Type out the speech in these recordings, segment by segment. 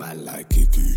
man like Kiki.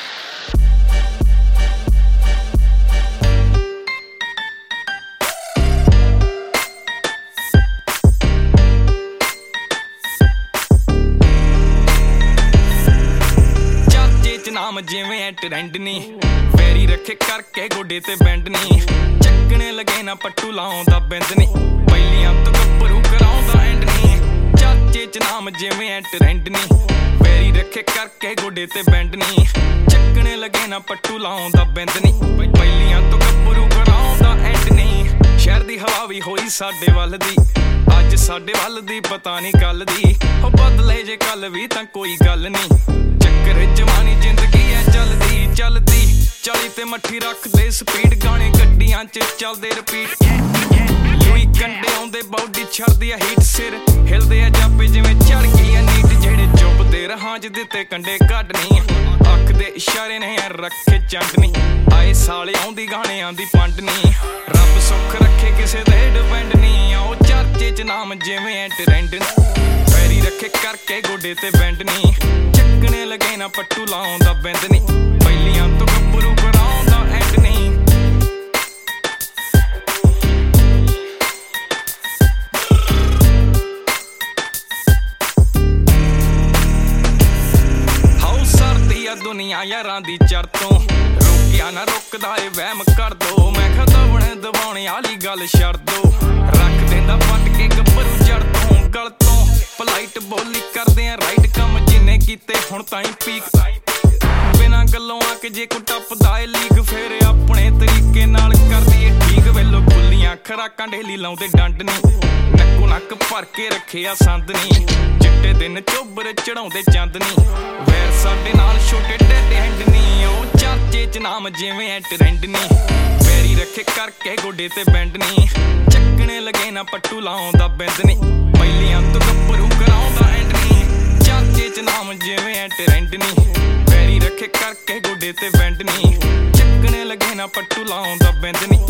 नाम जिवें trend नी फेरी रखे करके गोडे ते बैंड नी चक्कने लगे ना पट्टू लाउंदा बिंद नी पहिलियां तो गप्परू कराउंदा एंड नी चाचे च नाम जिवें ट्रेंड नी फेरी रखे करके गोडे ते बैंड नी चक्कने लगे ना पट्टू लाउंदा बिंद नी पहिलियां तो गप्परू कराउंदा एंड नी शहर दी हवा भी होई साडे वल दी अज साडे वल दी पता नहीं कल दी हो बदले जे कल भी तां कोई गल नी चक्कर जवानी जिंदगी है चलदी चलदी चाली ते मट्ठी रख दे स्पीड गाने गड्डियां च चलदे रिपीट लुई कंडे आउंदे बॉडी छड़दी है हीट सिर हिलदे आ जापे जिवें चढ़ गई है नीट जेड़े चुपदे रहां च दित्ते कंडे कड्डनी अख दे इशारे ने रखे चंडनी आए साले आउंदी गाने आंदी पंडनी रब सुख रखे किसे दे डिपेंड नहीं आओ चर्चे च नाम जिवें ट्रेंड पैरी रखे करके गोडे ते बैंड नी चक्कने लगे ना पट्टू लाउंदा बिंद नी पहिलियां तो गप्परू कराउंदा एंड नी हाउ सरदी आ दुनिया यारां दी चढ़ तों रोकिया ना रुकदा ए वहम कर दो मैं खदवणे दबाउणे आली गल छड़ दो रख देंदा पट के गप्परू जड़ तों गल तों पलाइट बोली करदे आ राइट कम जिन्ने कीते हुण ताईं पीक बिना गल्लों आके जे को टपदा ए लीग फेर अपने तरीके नाल करदी ए ठीक वेलो खुल्लियां खराकां ढेली लाउंदे डंड नी नक्को नक भर के रखे आ संद नी चिट्टे दिन चोबर चढ़ाउंदे चंद नी वैर साडे नाल छोटे ढेडे हैंड नी ओ चर्चे च नाम जिवें ट्रेंड नी पैरी रखे करके गोडे ते बैंड नी चक्कने लगे ना पट्टू लाउंदा बिंद नी पहिलियां तो गप्परू कराउंदा एंड नी चर्चे च नाम जिवें ट्रेंड नी पैरी रखे करके गोडे ते बैंड नी चक्कने लगे ना पट्टू लाउंदा बिंद नी